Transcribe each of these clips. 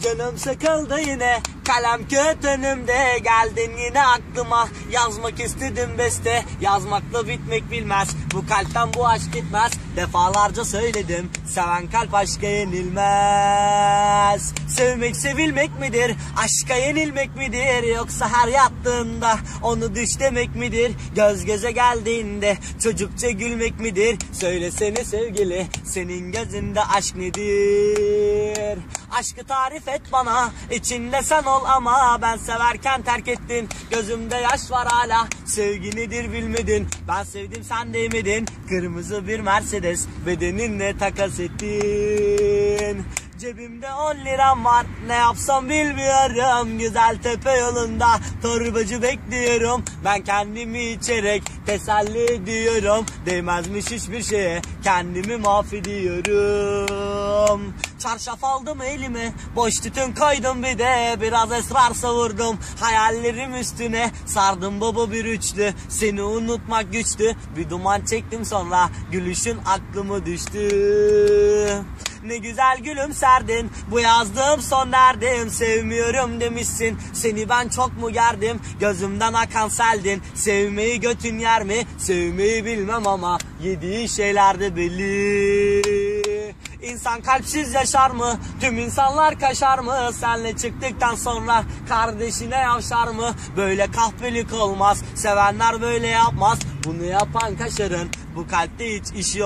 Canım sıkıldı yine, kalem kağıt önümde. Geldin yine aklıma, yazmak istedim beste. Yazmakla bitmek bilmez, bu kalpten bu aşk gitmez. Defalarca söyledim, seven kalp aşka yenilmez. Sevmek sevilmek midir, aşka yenilmek midir? Yoksa her yattığında onu düş demek midir? Göz göze geldiğinde çocukça gülmek midir? Söylesene sevgili, senin gözünde aşk nedir? Aşkı tarif et bana, içinde sen ol ama ben severken terk ettin. Gözümde yaş var hala, sevgi nedir bilmedin. Ben sevdim sen değmedin, kırmızı bir Mercedes bedeninle takas ettin. Cebimde 10 liram var, ne yapsam bilmiyorum. Güzel tepe yolunda torbacı bekliyorum. Ben kendimi içerek teselli ediyorum. Değmezmiş hiçbir şeye, kendimi mahvediyorum. Çarşaf aldım elime, boş tütün koydum bir de. Biraz esrar savurdum hayallerim üstüne. Sardım baba bir üçlü, seni unutmak güçtü. Bir duman çektim sonra gülüşün aklımı düştü. Ne güzel gülümserdin, bu yazdığım son derdim. Sevmiyorum demişsin, seni ben çok mu gerdim? Gözümden akan seldin, sevmeyi götün yer mi? Sevmeyi bilmem ama yediği şeyler de belli. İnsan kalpsiz yaşar mı? Tüm insanlar kaşar mı? Senle çıktıktan sonra kardeşine yavşar mı? Böyle kahpelik olmaz, sevenler böyle yapmaz. Bunu yapan kaşarın bu kalpte hiç işi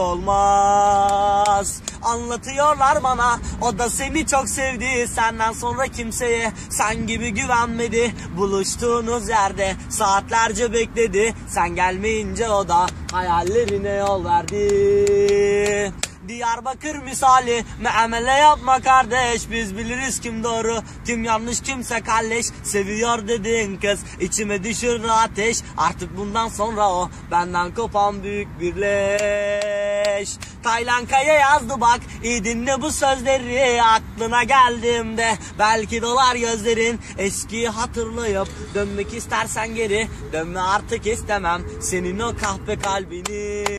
olmaz. Anlatıyorlar bana, o da seni çok sevdi. Senden sonra kimseye sen gibi güvenmedi. Buluştuğunuz yerde saatlerce bekledi. Sen gelmeyince o da hayallerine yol verdi. Diyarbakır misali muamele yapma kardeş. Biz biliriz kim doğru kim yanlış, kimse kalleş. Seviyor dedin kız, içime düşürdü ateş. Artık bundan sonra o benden kopan büyük bir leş. Taylanka'ya yazdı bak, iyi dinle bu sözleri. Aklına geldiğimde belki dolar gözlerin. Eskiyi hatırlayıp dönmek istersen geri. Dönme artık istemem senin o kahpe kalbini.